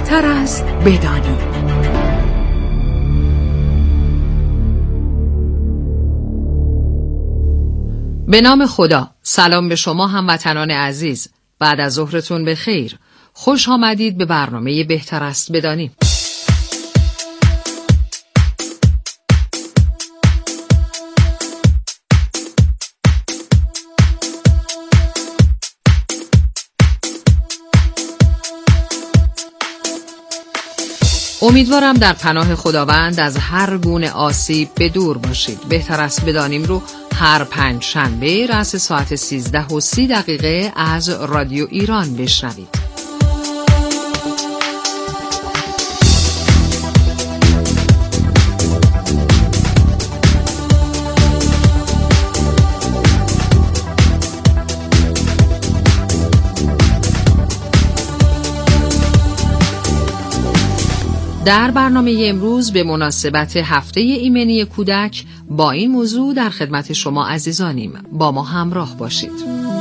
بهتر است بدانی. به نام خدا. سلام به شما هموطنان عزیز. بعد از ظهرتون بخیر. خوش آمدید به برنامه بهتر است بدانیم. امیدوارم در پناه خداوند از هر گونه آسیب به دور باشید. بهتر است بدانیم رو هر پنج شنبه رأس ساعت 13:30 از رادیو ایران بشنوید. در برنامه امروز به مناسبت هفته ایمنی کودک با این موضوع در خدمت شما عزیزانیم. با ما همراه باشید.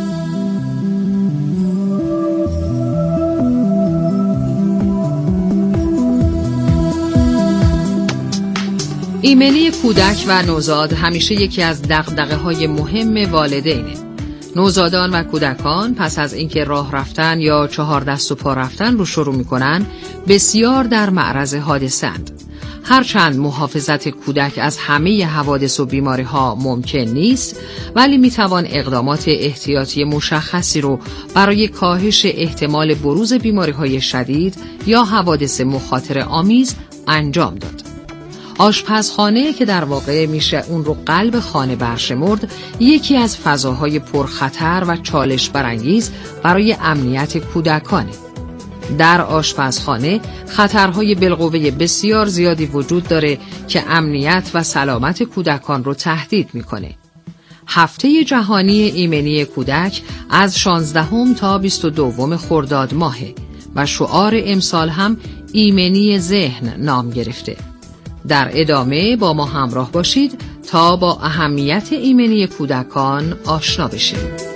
ایمنی کودک و نوزاد همیشه یکی از دغدغه‌های مهم والدینه. نوزادان و کودکان پس از اینکه راه رفتن یا 4 دست و پا رفتن رو شروع می‌کنن، بسیار در معرض حادثه‌اند. هرچند محافظت کودک از همه حوادث و بیماری‌ها ممکن نیست، ولی می‌توان اقدامات احتیاطی مشخصی رو برای کاهش احتمال بروز بیماری‌های شدید یا حوادث مخاطره آمیز انجام داد. آشپزخانه که در واقع میشه اون رو قلب خانه برشمرد، یکی از فضاهای پرخطر و چالش برانگیز برای امنیت کودکانه. در آشپزخانه خطرهای بالقوه بسیار زیادی وجود داره که امنیت و سلامت کودکان رو تهدید میکنه. هفته جهانی ایمنی کودک از 16 تا 22 خرداد ماهه و شعار امسال هم ایمنی ذهن نام گرفته. در ادامه با ما همراه باشید تا با اهمیت ایمنی کودکان آشنا بشید.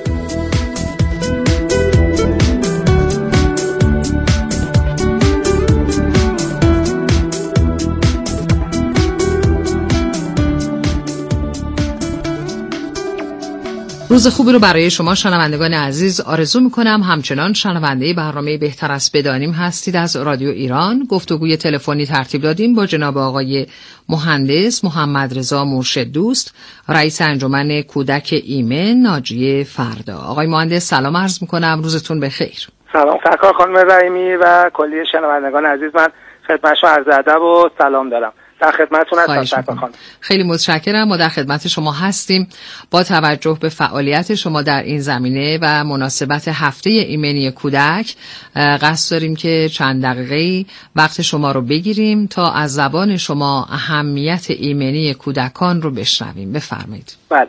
روز خوبی رو برای شما شنوندگان عزیز آرزو میکنم. همچنان شنونده برنامه بهتر است بدانیم هستید از رادیو ایران. گفتگوی تلفنی ترتیب دادیم با جناب آقای مهندس محمد رضا مرشد دوست، رئیس انجمن کودک ایمن ناجیه فردا. آقای مهندس سلام عرض میکنم، روزتون بخیر. سلام سرکار خانم رحیمی و کلی شنوندگان عزیز، من خدمت شما عرض ادب و سلام دارم. در خدمتتون هستم سرکار خانم. خیلی متشکرم. ما در خدمت شما هستیم. با توجه به فعالیت شما در این زمینه و مناسبت هفته ایمنی کودک، قصد داریم که چند دقیقه وقت شما رو بگیریم تا از زبان شما اهمیت ایمنی کودکان رو بشنویم. بفرمایید. بله.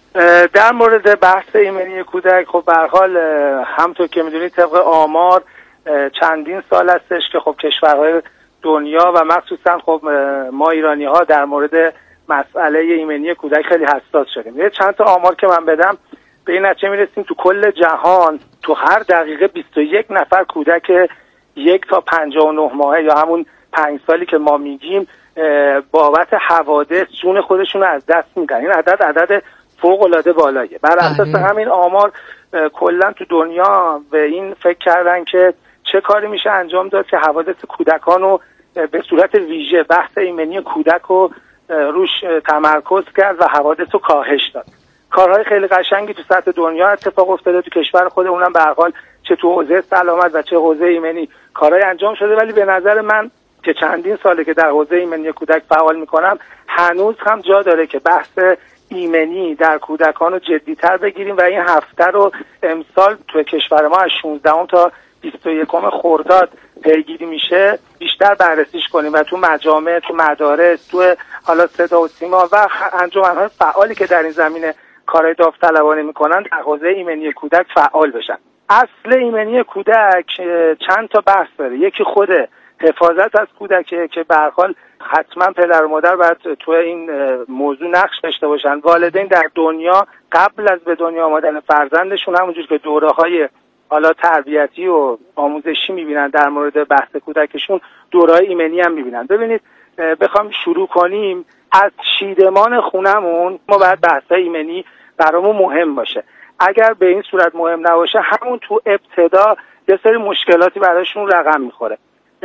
در مورد بحث ایمنی کودک، خب به هر حال همونطور که میدونید طبق آمار چندین سال هستش که خب کشورهای دنیا و مخصوصا خب ما ایرانی ها در مورد مسئله ایمنی کودک خیلی حساس شدیم. یه چند تا آمار که من بدم به این نتیجه میرسیم تو کل جهان تو هر دقیقه 21 نفر کودک 1 تا 59 ماهه یا همون 5 سالی که ما میگیم بابت حوادث جون خودشون رو از دست میدن. این عدد فوق العاده بالاییه. بر اساس همین آمار کلا تو دنیا به این فکر کردن که چه کاری میشه انجام داد که حوادث کودکان رو به صورت ویژه بحث ایمنی کودک رو روش تمرکز کرد و حوادث رو کاهش داد. کارهای خیلی قشنگی تو سطح دنیا اتفاق افتاده، تو کشور خودمون هم به هر حال چه تو حوزه سلامت و چه حوزه ایمنی کارهای انجام شده، ولی به نظر من که چندین ساله که در حوزه ایمنی کودک فعال میکنم هنوز هم جا داره که بحث ایمنی در کودکان رو جدی‌تر بگیریم و این هفته رو امسال تو کشور ما از 16 تا 21 خرداد پیگیری میشه بیشتر بررسیش کنیم و تو مجامع، تو مدارس، تو حالا صدا و سیما و انجمن‌های فعالی که در این زمینه کارهای داوطلبانه میکنن در حوزه ایمنی کودک فعال بشن. اصل ایمنی کودک چند تا بحث داره. یکی خود حفاظت از کودکه که به هر حال حتما پدر و مادر باید تو این موضوع نقش داشته باشن. والدین در دنیا قبل از به دنیا آمدن فرزندشون همونجور که دوره‌های حالا تربیتی و آموزشی میبینن در مورد بحث کودکشون، دوره‌های ایمنی هم میبینن. ببینید بخوام شروع کنیم از چیدمان خونمون، ما باید بحث‌های ایمنی برامون مهم باشه. اگر به این صورت مهم نباشه، همون تو ابتدا یه سری مشکلاتی براشون رقم میخوره.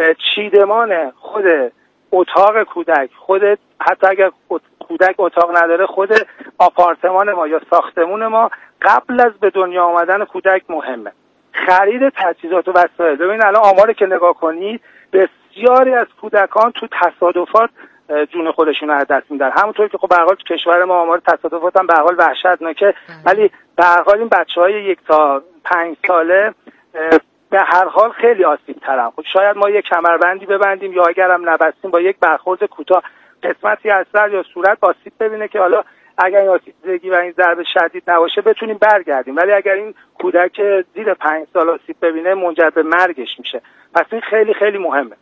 چیدمان خود اتاق کودک، حتی اگر کودک اتاق نداره، خود آپارتمان ما یا ساختمون ما قبل از به دنیا آمدن کودک مهمه. خرید تجهیزات و وسایل. ببین الان آماری که نگاه کنید، بسیاری از کودکان تو تصادفات جون خودشون رو از دست میدن. همونطور که خب به هر حال تو کشور ما آمار تصادفات هم به هر حال وحشتناکه، ولی به هر حال این بچهای 1 تا 5 ساله به هر حال خیلی آسیب ترن. خب شاید ما یک کمربندی ببندیم یا اگرم نبستیم با یک برخورد کوتاه قسمتی از سر یا صورت آسیب ببینه که حالا اگر این آسیب‌زدگی و این ضربه شدید نباشه بتونیم برگردیم، ولی اگر این کودک زیر 5 سال آسیب ببینه منجر به مرگش میشه. پس این خیلی خیلی مهمه.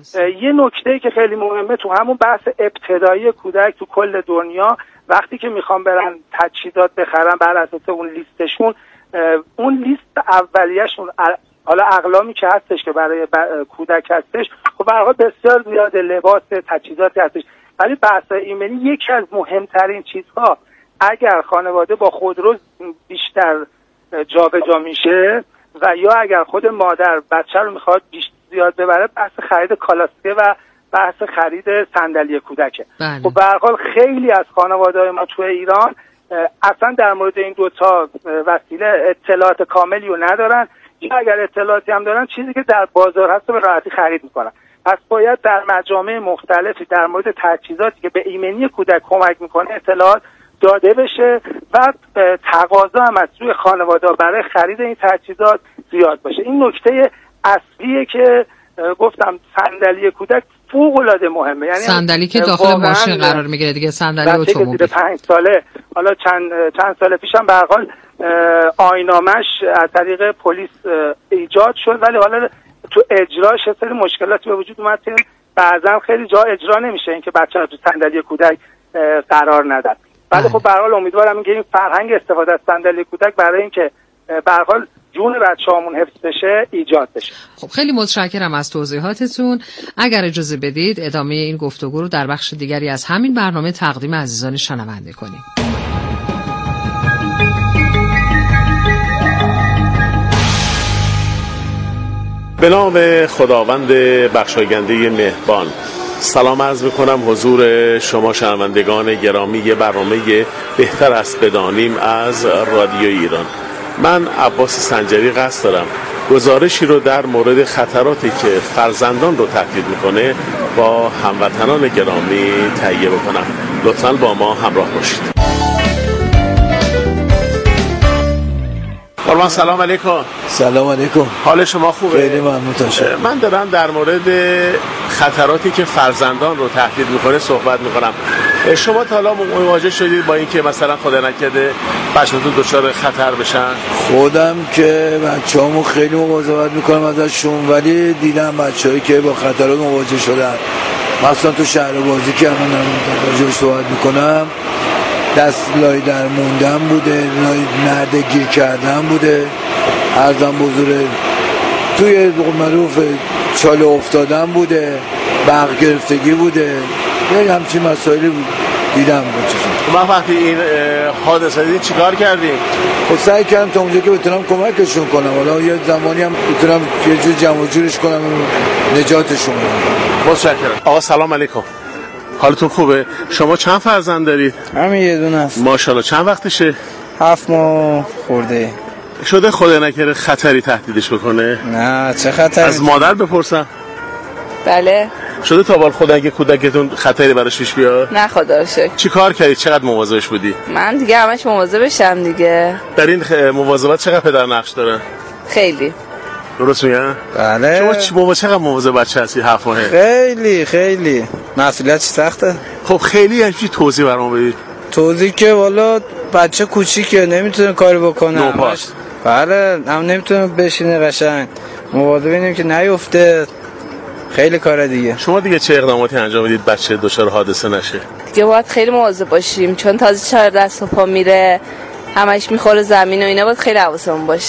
یه نکته‌ای که خیلی مهمه تو همون بحث ابتدایی کودک تو کل دنیا، وقتی که میخوان برن تجهیزات بخرن بر اساس اون لیستشون، اون لیست اولیه‌شون حالا اقلامی که هستش که برای کودک هستش، خب به هر حال بسیار زیاد لباس، تجهیزاتی هستش، ولی بحث ایمنی یکی از مهمترین چیزها. اگر خانواده با خودرو بیشتر جابجا میشه و یا اگر خود مادر بچه رو میخواد زیاد ببره، بحث خرید کالاسکه و بحث خرید صندلی کودکه. خب به هر حال خیلی از خانواده‌های ما تو ایران اصلا در مورد این دوتا وسیله اطلاعات کاملی رو ندارن، یا اگر اطلاعاتی هم دارن چیزی که در بازار هست به راحتی خرید میکنن. پس باید در مجامع مختلفی در مورد تجهیزاتی که به ایمنی کودک کمک میکنه اطلاعات داده بشه و تقاضا هم از سوی خانواده برای خرید این تجهیزات زیاد باشه. این نکته اصلیه که گفتم صندلی کودک فوق‌العاده مهمه. یعنی صندلی که داخل ماشین قرار میگیره دیگه، صندلی اتومبیل. 5 ساله، حالا چند سال پیشم به هر حال آیین‌نامه‌اش از طریق پلیس ایجاد شد، ولی حالا تو اجراش یه سری مشکلاتی به وجود اومد که بعضا خیلی جا اجرا نمیشه، اینکه بچه‌ها تو صندلی کودک قرار ندن. ولی خب به هر حال امیدوارم اینکه این فرهنگ استفاده از صندلی کودک برای اینکه به هر حال جون بچه‌هامون حفظ بشه ایجاد بشه. خب خیلی متشکرم از توضیحاتتون. اگر اجازه بدید ادامه این گفتگو رو در بخش دیگری از همین برنامه تقدیم عزیزان شنونده کنیم. به نام خداوند بخشاینده مهربان، سلام عرض میکنم حضور شما شنوندگان گرامی برنامه بهتر است بدانیم از رادیو ایران. من عباس سنجری قصد دارم گزارشی رو در مورد خطراتی که فرزندان رو تهدید میکنه با هموطنان گرامی تهیه بکنم. لطفاً با ما همراه باشید. قربان سلام علیکم. سلام علیکم. حال شما خوبه؟ خیلی ممنون. من دارم در مورد خطراتی که فرزندان رو تهدید میکنه صحبت میکنم. شما تا حالا مواجه شدید با اینکه مثلا خدا نکرده بچه‌تون دچار خطر بشن؟ خودم که بچه‌هامو خیلی مواظبت میکنم ازشون، ولی دیدم بچه‌هایی که با خطرات مواجه شدن، مثلا تو شهر بازی که الان راجعش صحبت میکنم، دست لای در موندن بوده، نرده گیر کردن بوده، عرضم بزرگ توی معروف چاله افتادن بوده، برق گرفتگی بوده، یعنی همچین مسائلی دیدم. من وقتی این حادثه دیدی چیکار کردیم؟ خب سعی کردم تا اونجا که بتونم کمکشون کنم، حالا یه زمانی هم بتونم یه جور جمع جورش کنم نجاتشون بدم. متشکرم. آقا سلام علیکم. حالتون خوبه؟ شما چند فرزند دارید؟ همین یه دونه است. ماشاءالله. چند وقتشه؟ 7 ماه خورده. شده خدا نکره خطری تهدیدش بکنه؟ نه چه خطری؟ از مادر بپرسم. بله. شده تا بال خدا اگه کودکتون خطری براش پیش بیاد؟ نه خدا رو شکر. چی کار کردید؟ چقدر مواظبش بودی؟ من دیگه همش مواظبشم دیگه. در این مواظبت چقدر پدر نقش داره؟ خیلی. درست میگم؟ بله. شما چقدر مواظب بچه هستی 7 ماهه؟ خیلی مسئولیت سخته. خب خیلی یعنی توضیح برام بدید. توضیح که والا بچه کوچیکه نمیتونه کاری بکنه. نوپاست. بله هم نمیتونه بشینه قشنگ. مواظب اینیم که نیفته. خیلی کاره دیگه. شما دیگه چه اقداماتی انجام میدید بچه دچار حادثه نشه؟ دیگه باید خیلی مواظب باشیم، چون تازه 4 دست و پا میره، همش میخوره زمین و اینا، باید خیلی حواسمون باشه.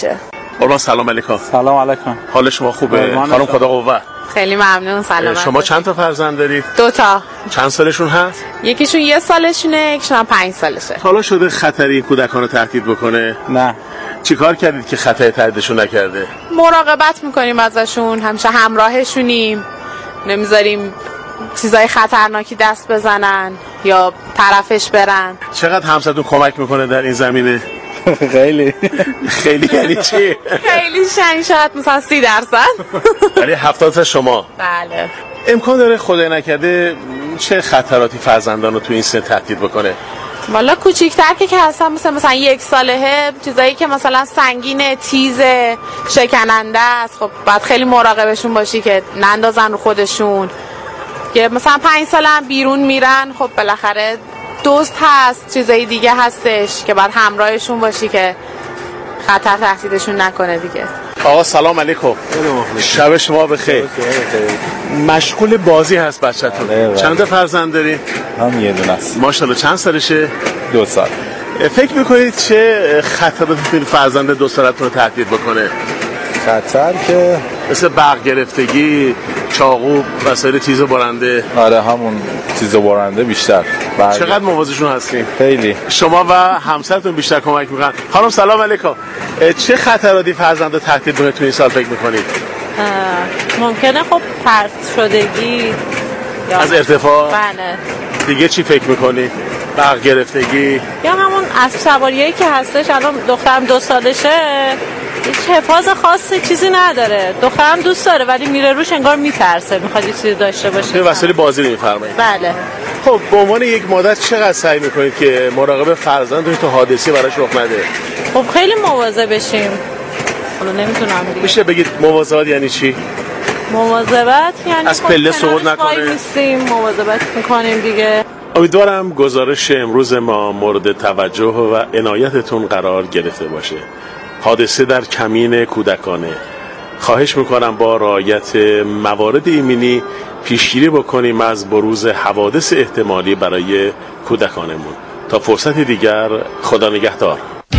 قربان سلام علیکم. سلام علیکم. حال شما خوبه؟ خانم خدا قوت. خیلی ممنون. سلام. شما چند تا فرزند دارید؟ 2 تا. چند سالشون هست؟ یکیشون 1 سالشونه، یکیشون 5 سالشه. حالا شده خطری کودکان رو تهدید بکنه؟ نه. چیکار کردید که خطر تهدیدشون نکرده؟ مراقبت میکنیم ازشون، همیشه همراهشونیم، نمیذاریم چیزای خطرناکی دست بزنن یا طرفش برن. چقدر همسرتون کمک میکنه در این زمینه؟ خیلی. خیلی یعنی چی؟ خیلی شاید مثلا 30%. ولی 70 تا شما؟ بله. امکان داره خدای نکرده چه خطراتی فرزندان رو تو این سن تهدید بکنه؟ والا کوچیک‌تر که هستن مثلا 1 سالهه، چیزایی که مثلا سنگینه، تیزه، شکننده است، خب باید خیلی مراقبشون باشی که نندازن رو خودشون. که مثلا 5 سالم بیرون میرن، خب بالاخره دوست هست، چیزای دیگه هستش که باید همراهشون باشی که خطر تهدیدشون نکنه دیگه. آقا سلام علیکم. شب شما بخیر. مشغول بازی هست بچه‌تون. چند تا فرزند داری؟ هم یه دونه است. ماشاءالله. چند سالشه؟ 2 سال. فکر میکنید چه خطراتی فرزند 2 سالتون رو تهدید بکنه؟ خطر که مثل برق گرفتگی، چاقو، وسایل تیز و برنده. آره همون تیز و برنده بیشتر. چقدر مواظبشون هستین؟ خیلی. شما و همسرتون بیشتر کمک میکنن. خانم سلام علیکم. چه خطراتی فرزند رو تهدید بکنه تو این سال فکر میکنید؟ ممکنه خب پرت شدگی از ارتفاع. بله. دیگه چی فکر میکنی؟ برق گرفتگی یا همون اسب سواریایی که هستش. الان دخترم 2 سالشه، هیچ حفاظ خاصی چیزی نداره. دخترم دوست داره ولی میره روش انگار میترسه، میخواد یه چیزی داشته باشه. به وسیله بازی میفرمایید. بله. خب به عنوان یک مادر چقدر سعی میکنید که مراقب فرزندتون تو حادثه براش رخ نده؟ خب خیلی مواظب بشیم. حالا نمیتونم دیگه. میشه بگید مواظبت یعنی چی؟ مواظبت یعنی از پله سقوط نکنه. مواظبت میکنیم دیگه. امیدوارم گزارش امروز ما مورد توجه و عنایتتون قرار گرفته باشه. حادثه در کمین کودکانه. خواهش میکنم با رعایت موارد ایمنی پیشگیری بکنیم از بروز حوادث احتمالی برای کودکانمون. تا فرصت دیگر، خدا نگهدار.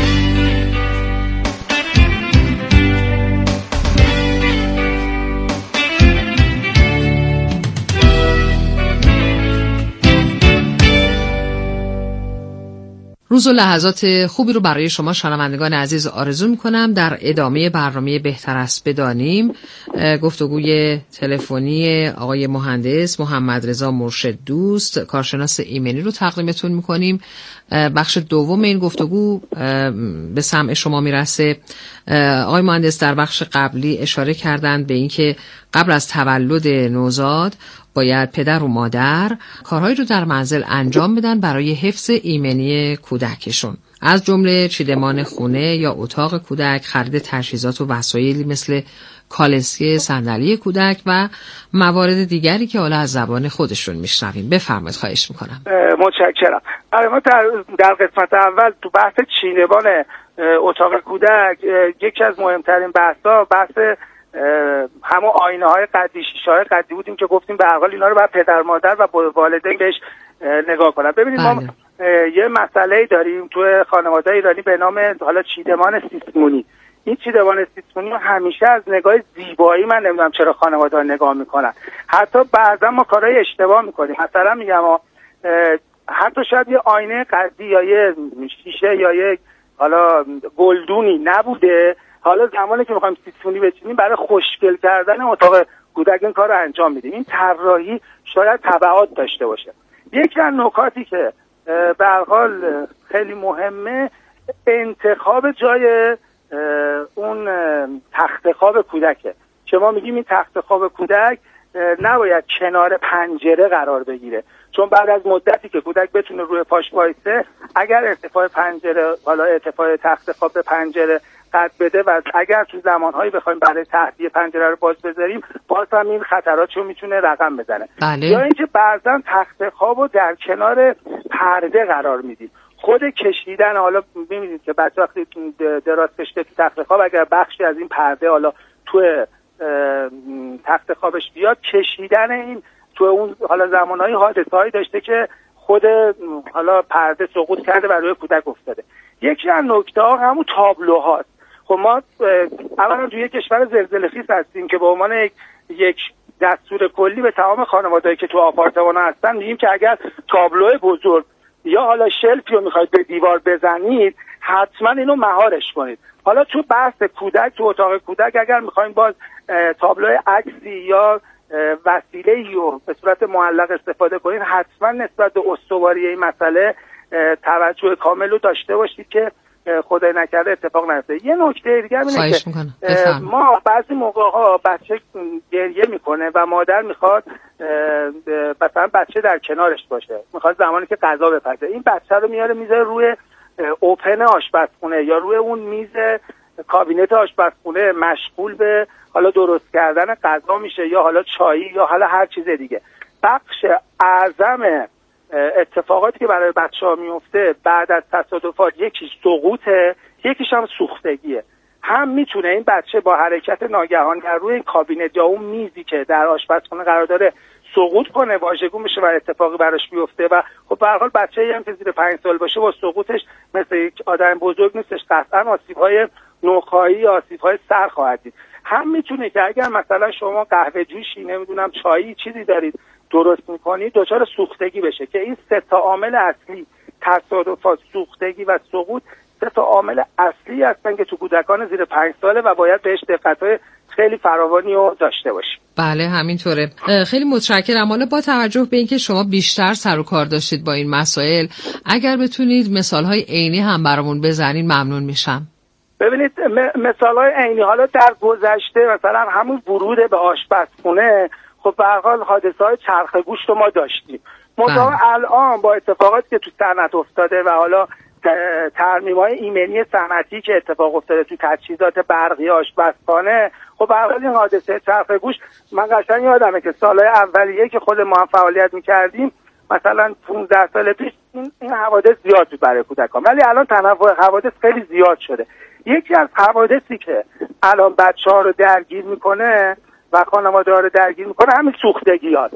روز و لحظات خوبی رو برای شما شنوندگان عزیز آرزو میکنم. در ادامه برنامه بهتر است بدانیم گفتگوی تلفنی آقای مهندس محمد رضا مرشد دوست، کارشناس ایمنی رو تقدیمتون میکنیم. بخش دوم این گفتگو به سمع شما میرسه. آقای مهندس در بخش قبلی اشاره کردند به اینکه قبل از تولد نوزاد باید پدر و مادر کارهایی رو در منزل انجام بدن برای حفظ ایمنی کودکشون، از جمله چیدمان خونه یا اتاق کودک، خرید تجهیزات و وسایلی مثل کالسکه، صندلی کودک و موارد دیگری که حالا از زبان خودشون میشنویم. بفرمایید، خواهش میکنم. متشکرم. ما در قسمت اول تو بحث چیدمان اتاق کودک یکی از مهمترین بحث همون آینه های قدی، شیشه های قدی بودیم که گفتیم به هر حال اینا رو باید پدر مادر و والدین بهش نگاه کنن. ببینید ما یه مسئله داریم تو خانواده ایرانی به نام حالا چیدمان سیسمونی. این چیدمان سیسمونی همیشه از نگاه زیبایی، من نمیدونم چرا خانواده ها نگاه میکنن، حتی بعضا ما کارهای اشتباه میکنیم. مثلا میگم حتی شاید یه آینه قدی یا یه شیشه یا یه حالا گلدونی نبوده، حالا زمانی که میخوایم سیسمونی بچینیم برای خوشگل کردن اتاق کودک این کار رو انجام میدیم. این طراحی شاید تبعات داشته باشه. یکی از نکاتی که به هر حال خیلی مهمه انتخاب جای اون تخت خواب کودکه. شما میگیم این تخت خواب کودک نباید کنار پنجره قرار بگیره، چون بعد از مدتی که کودک بتونه روی پاش وایسه، اگر ارتفاع پنجره حالا ارتفاع تخت خواب به پنجره قد بده و اگر تو زمانهایی بخوایم برای تهدیه پنجره رو باز بذاریم، باز هم این خطراتشو میتونه رقم بزنه. بله. یا اینکه بعضا تخت خوابو در کنار پرده قرار میدیم. خود کشیدن، حالا می‌بینید که بچه‌ها وقتی دراز کشیده تو تخت خواب، اگر بخشی از این پرده حالا تو تخت خوابش بیاد، کشیدن این تو اون حالا زمانهایی حادثه‌ای داشته که خود حالا پرده سقوط کرده و روی کودک افتاده. یکی از نکته‌ها همون تابلوهاست. خب خب ما اولا توی کشور زلزله‌خیز هستیم که به عنوان یک دستور کلی به تمام خانوادهایی که تو آپارتمان هستن میگیم که اگر تابلو بزرگ یا حالا شلفی رو میخواید به دیوار بزنید حتما اینو مهارش کنید. حالا تو بحث کودک، تو اتاق کودک اگر میخوایم باز تابلو عکسی یا وسیله‌ای رو به صورت معلق استفاده کنید حتما نسبت به استواری این مسئله توجه کامل رو داشته باشید که خدای نکرده اتفاق نیفته. یه نکته دیگه اینه که ما بعضی موقع‌ها بچه گریه میکنه و مادر میخواد مثلا بچه در کنارش باشه، میخواد زمانی که غذا بپزه این بچه رو میاره میذاره روی اوپن آشپزخونه یا روی اون میز کابینت آشپزخونه مشغول به حالا درست کردن غذا میشه یا حالا چایی یا حالا هر چیز دیگه. بخش اعظم اتفاقاتی که برای بچه‌ها میفته بعد از تصادفات یکیش سقوطه، یکیش هم سوختگیه. هم میتونه این بچه با حرکت ناگهانی در روی این کابینت یا اون میزی که در آشپزخونه قرار داره سقوط کنه، واژگون بشه و اتفاقی براش بیفته و خب به هر حال بچه‌ای هم که زیر 5 سال باشه با سقوطش مثل یک آدم بزرگ نیستش، قطعاً آسیب‌های نخاعی یا آسیب‌های سر خواهد دید. هم میتونه که اگر مثلا شما قهوه جوشی نمیدونم چایی چیزی دارید درست میکنید دچار سوختگی بشه که این 3 تا عامل اصلی تصادفات، سوختگی و سقوط 3 تا عامل اصلی هستن که تو کودکان زیر 5 ساله و باید بهش دقت‌های خیلی فراوانی رو داشته باشیم. بله همینطوره. خیلی متشکرم. حالا با توجه به اینکه شما بیشتر سر و کار داشتید با این مسائل اگر بتونید مثال‌های عینی هم برامون بزنید ممنون میشم. ببینید مثال‌های عینی حالا در گذشته مثلا همون ورود به آشپزخونه خب به هر حال حادثه‌های چرخ گوشت رو ما داشتیم. الان با اتفاقاتی که تو صنعت افتاده و حالا ترمیم‌های ایمنی صنعتی که اتفاق افتاده تو تجهیزات برقی آشپزخانه خب به هر حال این حادثه چرخ گوشت من قشنگ یادمه که سال‌های اولیه که خود ما هم فعالیت می‌کردیم مثلا 15 سال پیش این حوادث زیاد بود برای کودکان، ولی الان تنوع حوادث خیلی زیاد شده. یکی از حوادثی که الان بچه‌ها رو درگیر میکنه و خانواده‌ها رو درگیر میکنه همین سوختگی‌هاست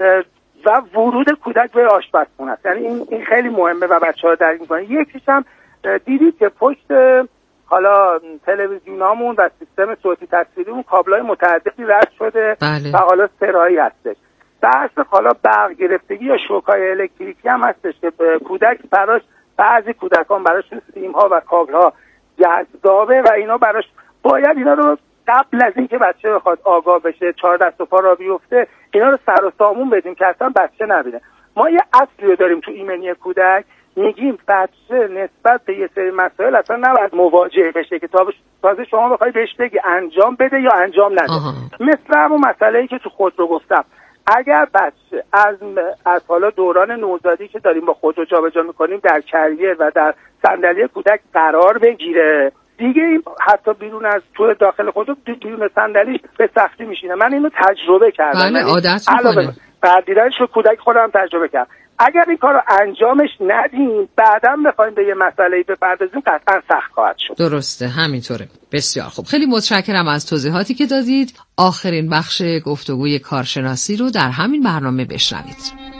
و ورود کودک به آشپزخونه است. یعنی این خیلی مهمه و بچه‌ها رو درگیر میکنه. یکیش هم دیدید که پشت حالا تلویزیونامون و سیستم صوتی تصویریمون کابلای متعددی رد شده و حالا سرایی هستش. بحث حالا برق گرفتگی یا شوک‌های الکتریکی هم هستش که کودک براش بعضی کودکان براش سیم‌ها و کابل‌ها جذابه و اینا براش باید اینا رو قبل از اینکه بچه بخواد آگاه بشه 4 دست و پا را بیفته اینا رو سر و سامون بدیم که اصلا بچه نبینه. ما یه اصلی رو داریم تو ایمنی کودک میگیم بچه نسبت به یه سری مسائل اصلا نباید مواجه بشه که تازه شما بخوای بهش بگی انجام بده یا انجام نده. مثل همون مسئله‌ای که تو خودرو گفتم، اگر بچه از حالا دوران نوزادی که داریم با خودرو جابجا میکنیم در کریر و در صندلی کودک قرار بگیره دیگه این حتی بیرون از تو داخل خودرو بیرون صندلیش به سختی میشینه. من اینو تجربه کردم. بله عادت میکنه. بعدیرش رو کودک خودم تجربه کردم. اگر این کارو انجامش ندیم بعداً بخوایم به یه مسئله‌ای بپردازیم قطعاً سخت خواهد شد. درسته همینطوره. بسیار خوب. خیلی متشکرم از توضیحاتی که دادید. آخرین بخش گفتگوی کارشناسی رو در همین برنامه بشنوید.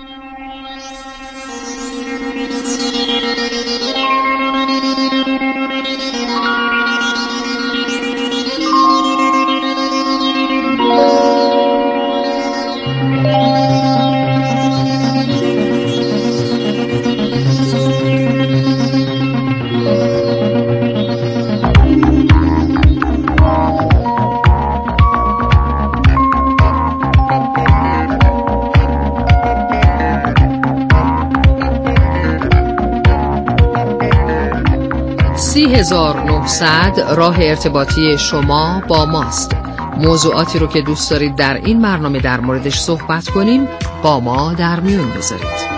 (3900) راه ارتباطی شما با ماست. موضوعاتی رو که دوست دارید در این برنامه در موردش صحبت کنیم با ما در میون بذارید.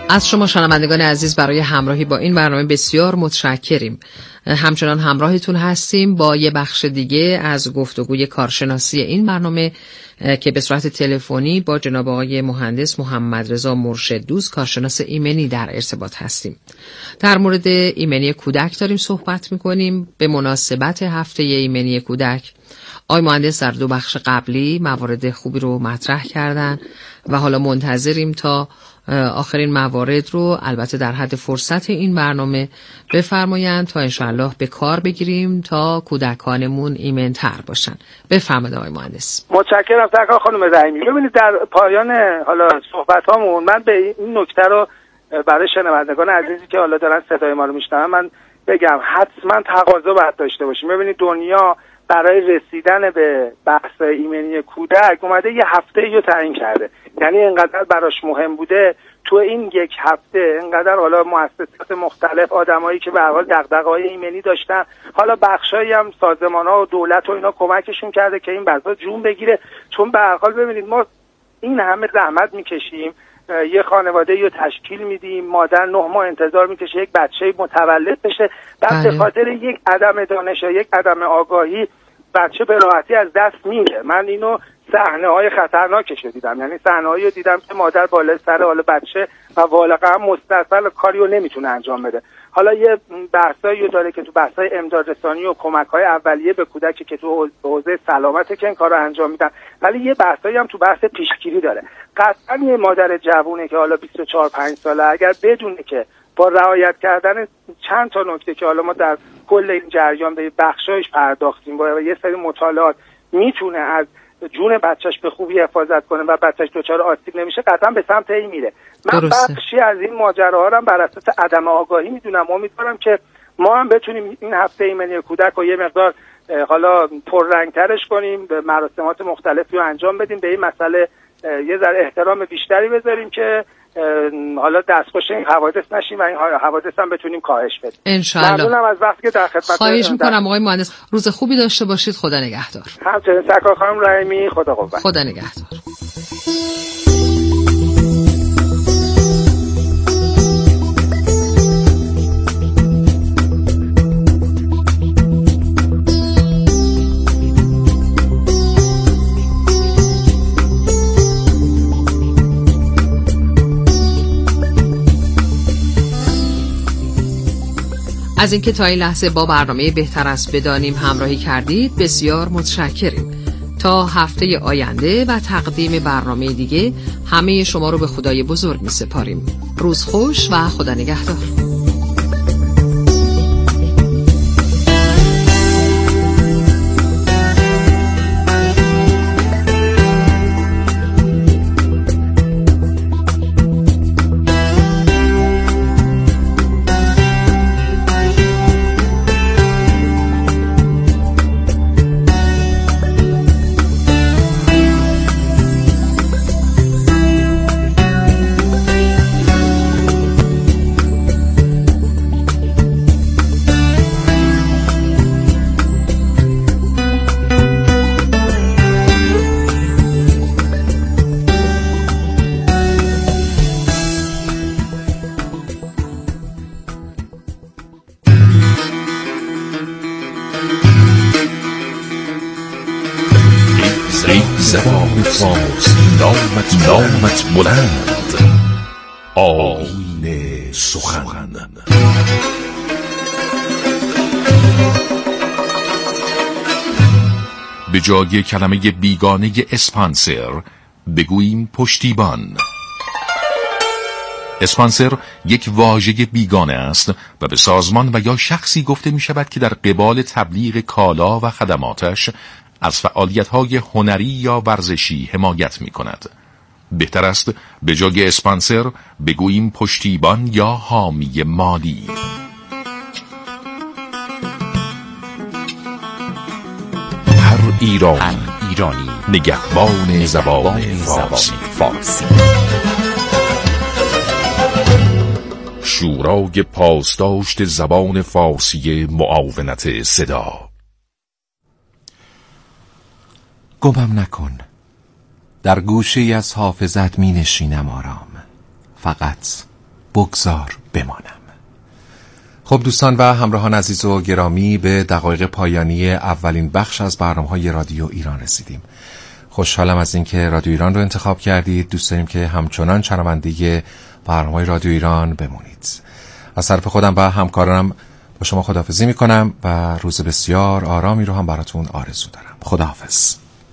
از شما شنوندگان عزیز برای همراهی با این برنامه بسیار متشکریم. همچنان همراهتون هستیم با یه بخش دیگه از گفتگوی کارشناسی این برنامه که به صورت تلفنی با جناب آقای مهندس محمد رضا مرشد دوست کارشناس ایمنی در ارتباط هستیم. در مورد ایمنی کودک داریم صحبت میکنیم به مناسبت هفته ایمنی کودک. آقای مهندس در 2 بخش قبلی موارد خوبی رو مطرح کردن و حالا منتظریم تا آخرین موارد رو البته در حد فرصت این برنامه بفرمایند تا انشاءالله به کار بگیریم تا کودکانمون ایمن‌تر باشن. بفرمایید آقای مهندس. متشکرم سرکار خانم رحیمی. ببینید در پایان حالا صحبتامون من به این نکته رو برای شنوندگان عزیزی که حالا دارن صدای ما رو میشنون من بگم حتما تقاضا باید داشته باشیم. ببینید دنیا برای رسیدن به بحث ایمنی کودک اومده یه هفته رو تعیین کرده، یعنی اینقدر براش مهم بوده تو این یک هفته اینقدر حالا مؤسسات مختلف آدمایی که به هر حال دغدغه‌های ایمنی داشتن، حالا بخشایی هم سازمان‌ها و دولت و اینا کمکشون کرده که این بحثا جون بگیره. چون به هر حال ببینید ما این همه زحمت میکشیم، یه خانواده رو تشکیل میدیم، مادر 9 ماه انتظار میکشه یک بچه متولد بشه، بعد به خاطر یک عدم دانش یا یک عدم آگاهی بچه به راحتی از دست میره. من اینو صحنه‌های خطرناکش دیدم، یعنی صحنه‌هایی رو دیدم که مادر بالای سر حال بچه و واقعا مستقل کاریو نمیتونه انجام بده. حالا یه بحثایی داره که تو بحث‌های امدادرسانی و کمک‌های اولیه به کودک که تو حوزه سلامت که این کارو انجام میدن، ولی یه بحثایی هم تو بحث پیشگیری داره. قطعاً یه مادر جوونه که حالا 24-5 ساله اگر بدونه که با رعایت کردن چند تا نکته که حالا ما در کل این جریان به بخشایش پرداختیم با یه سری مطالعات میتونه از جون بچهش به خوبی حفاظت کنه و بچهش دچار آسیب نمیشه، قطعا به سمت این میره. من بخشی از این ماجراها رو بر اساس عدم آگاهی میدونم. امیدوارم که ما هم بتونیم این هفته ایمنی کودک رو یه مقدار حالا پررنگترش کنیم، به مراسمات مختلفی رو انجام بدیم، به این مسئله یه ذره احترام بیشتری بذاریم که حالا دستخوش این حوادث نشیم و این حوادث هم بتونیم کاهش بدیم. انشالله. ممنونم از وقتی که در خدمت. خواهش میکنم آقای مهندس. روز خوبی داشته باشید. خدا نگهدار. همچنین سرکار خانم رحیمی. خدا قوت. خدا نگهدار. از اینکه تا این لحظه با برنامه بهتر است بدانیم همراهی کردید بسیار متشکریم. تا هفته آینده و تقدیم برنامه دیگه همه شما رو به خدای بزرگ می سپاریم. روز خوش و خدا نگهدار. زبان فارسی نامت بلند آیین سخن. به جای کلمه بیگانه اسپانسر بگوییم پشتیبان. اسپانسر یک واژه بیگانه است و به سازمان و یا شخصی گفته می شود که در قبال تبلیغ کالا و خدماتش از فعالیت‌های هنری یا ورزشی حمایت می‌کند. بهتر است به جای اسپانسر بگوییم پشتیبان یا حامی مالی. هر ایرانی نگهبان زبان فارسی. شورای پاسداشت زبان فارسی معاونت صدا. گمم نکن، در گوشه از حافظت می نشینم آرام، فقط بگذار بمانم. خب دوستان و همراهان عزیز و گرامی، به دقایق پایانی اولین بخش از برنامه‌های رادیو ایران رسیدیم. خوشحالم از اینکه رادیو ایران رو انتخاب کردید. دوست داریم که همچنان شنونده برنامه‌های رادیو ایران بمونید. از طرف خودم و همکارانم با شما خداحافظی میکنم و روز بسیار آرامی رو هم براتون آرزو دارم. خداحافظ.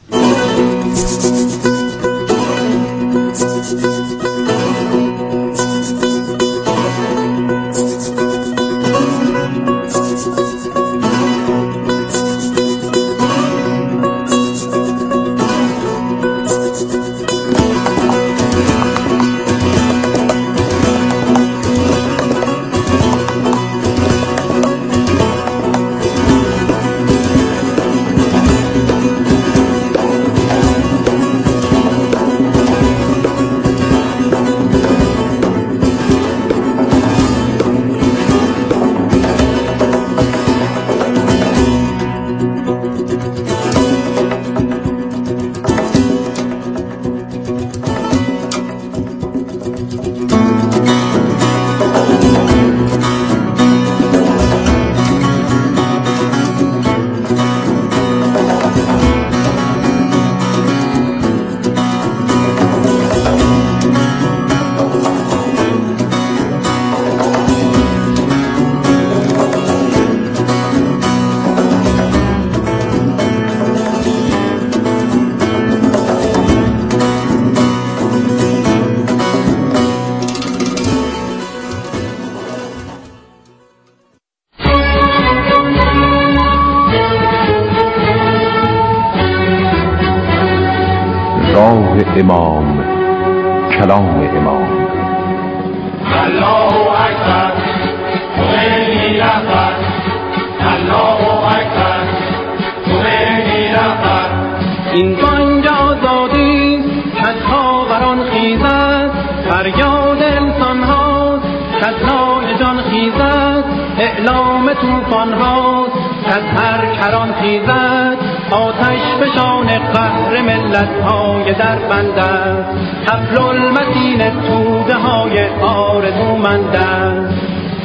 امام، کلام امام. الله اکبر، خمینی رهبر. الله اکبر، خمینی رهبر. این بانگ آزادی از خاوران خیزد، فریاد انسان هاست از نای جان خیزد، اعلام طوفان هاست از هر کران خیزد، آتش فشان قهر ملت های در بند است، حبل المتین توده های آرزومند است.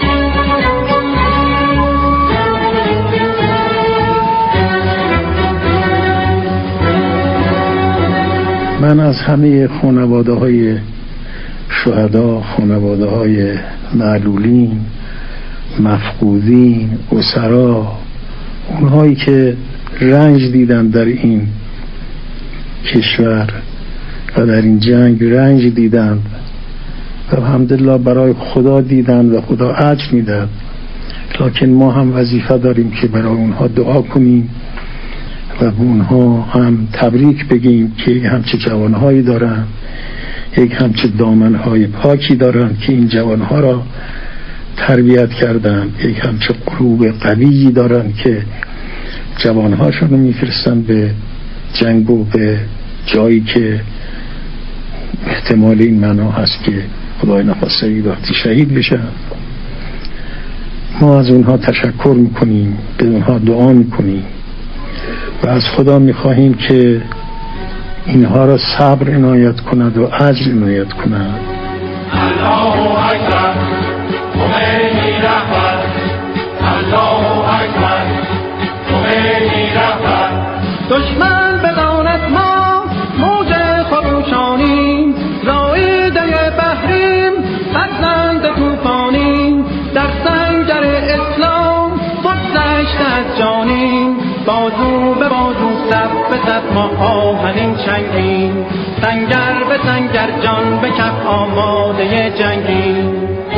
من از همه خانواده های شهدا، خانواده های معلولین، مفقودین، اسرا، اونهایی که رنج دیدن در این کشور و در این جنگ رنج دیدن و الحمدلله برای خدا دیدن و خدا اجر میدن، لکن ما هم وظیفه داریم که برای اونها دعا کنیم و به اونها هم تبریک بگیم که همچه جوانهایی دارن، یک همچه دامنهای پاکی دارن که این جوانها را تربیت کردن، یک همچه قلوب قویی دارن که جوانهاشون رو میفرستن به جنگ و به جایی که احتمال این معنا هست که خدای نخواسته وقتی شهید بشن. ما از اونها تشکر میکنیم، به اونها دعا میکنیم و از خدا میخواهیم که اینها را صبر عنایت کند و اجر عنایت کند. الله اکبر، خمینی رهبر. الله اکبر، خمینی رهبر. دشمن بداند ما موج خروشانیم، زایده بحریم، فرزند طوفانیم، در سنگر اسلام بگذشته از جانیم، بازو به بازو، صف به صف ما آهنین چنگیم، سنگر به سنگر، جان به کف آماده جنگیم.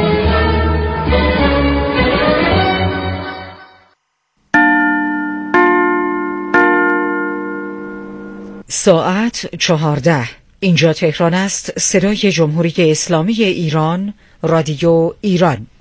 ساعت 14. اینجا تهران است. صدای جمهوری اسلامی ایران، رادیو ایران.